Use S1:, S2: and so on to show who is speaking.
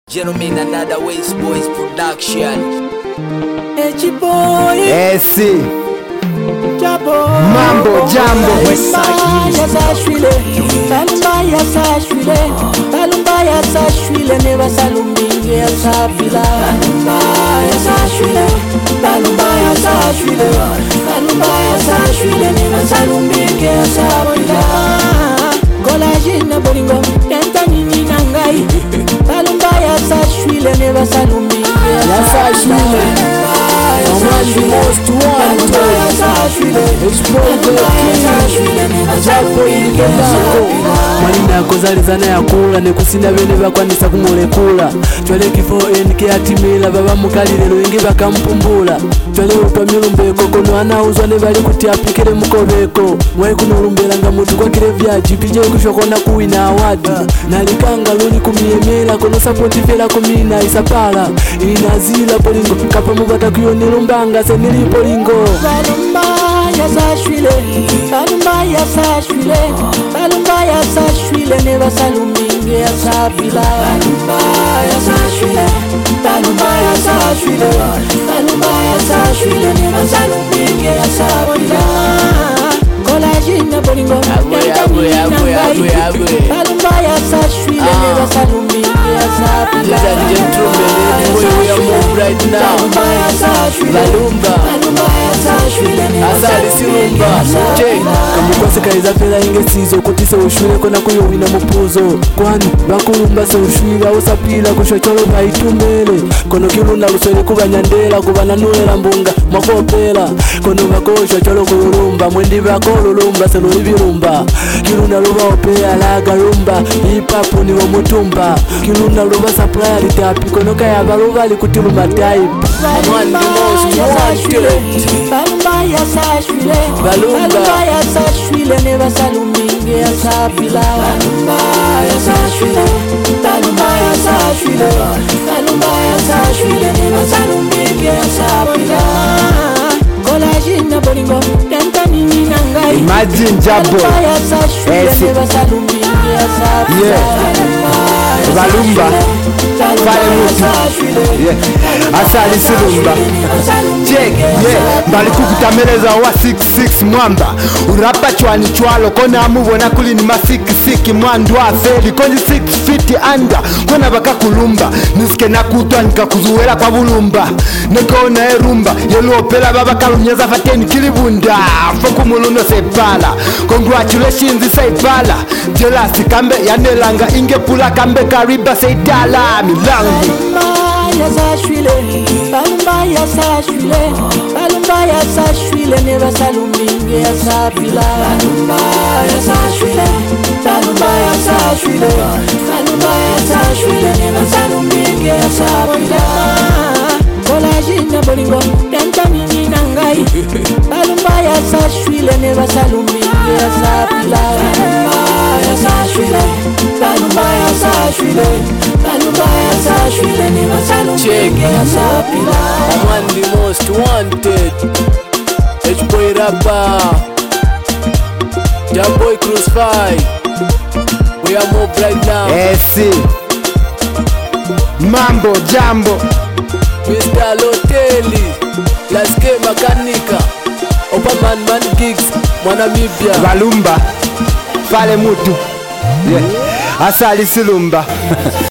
S1: Gentlemen, another Waste Boys production.
S2: Echiboy,
S3: Esi
S2: Jabo,
S3: Mambo Jambo
S2: Balumbaya Sashwile, Balumbaya Sashwile, Balumbaya Sashwile, Neva Salumbinge Asapila, Balumbaya Sashwile, Balumbaya Sashwile, Balumbaya Sashwile, Neva Salumbinge Asapila, Kolajina Bolingo, Tentani Nangai, Balumbaya Sashwile, Neva Salumbinge Asapila.
S3: the most Manina ya kozalizana ya kula nekusinda bene bakwanisa kumulekula chwale kifo enike atimila baba mukalilelo ingi bakampumbula chwale upamyulumbeko kono anauzwa ne bali kutiapikile mukobeko mwe kunulumbela nga mutu kwa kile vyaji pije kushokona kuwina awadi nalikanga luni kumiemela kono sapoti fela kumina isapala inazila polingo kapa mubata kuyonilumbanga senili polingo
S2: Balumbaya Sashwile, Balumbaya Sashwile, Balumbaya Sashwile, Neva Salumbinge Asapila, Balumbaya Sashwile, Balumbaya Sashwile, Balumbaya Sashwile, Neva Salumbinge Asapila, Kolajina Bolingo, Balumbaya Sashwile, Neva Salumbinge Asapila.
S3: Ladies and gentlemen, we are move right now. Balumba Asali silumba Check Kamukwase kaiza pela inge sizo kutise ushwile kona kuyo wina mupuzo Kwani bakulumba se ushwile usapila kushocholo baitumele Kono kiluna luswele kuba nyandela kuba nanulela mbunga mwakopela Kono bakosho cholo kulumba mwendi bakolulumba se lulibilumba Kiluna luba opea laga lumba Hipapu ni wamutumba Kiluna luba supply litapi kono kaya baluba likutiluma type One the most wanted
S2: Balumbaya Sashwile, Balumbaya Sashwile, Neva Salumbinge Asapila, Balumbaya Sashwile, Balumbaya Sashwile, Balumbaya Sashwile, Neva Salumbinge Asapila, Kolajina Bolingo, Tentani Nangai,
S3: Imagine Jabo
S2: Balumbaya Sashwile, Neva Salumbinge Asapila,
S3: Balumba Fale mutu Asali silumba Check, Bali kukutameleza wa 66 mwamba Urapa chwani chwalo Kona amubona kuli ni masiki siki Mwandu afeli Konji 6 feet under Kona baka kulumba Nisike na kutwa nika kuzuwela kwa bulumba Nekona erumba Yelu opela baba kalunyeza fateni kilibunda Foku muluno sepala Congratulations saipala Jelasi kambe yanelanga Inge pula kambe kariba seitala Milangu
S2: Balumbaya Sashwile, Balumbaya Sashwile, Balumbaya Sashwile, Neva Salumbinge Asapila, Balumbaya Sashwile, Balumbaya Sashwile, Balumbaya Sashwile, Neva Salumbinge Asapila, Kolajina Bolingo, Tentani Nangai, Balumbaya Sashwile, Neva Salumbinge Asapila, Balumbaya Sashwile, Balumbaya Sashwile, Balumbaya Sashwile, Neva Salumbinge Asapila.
S3: I'm the most wanted H-Boy rapper Jamboy Crucify We are move right now Esi Mambo Jambo Mr. Loteli Laske Makanika Opaman Man Gigs Mwanamibia Balumba Fale mutu Asali silumba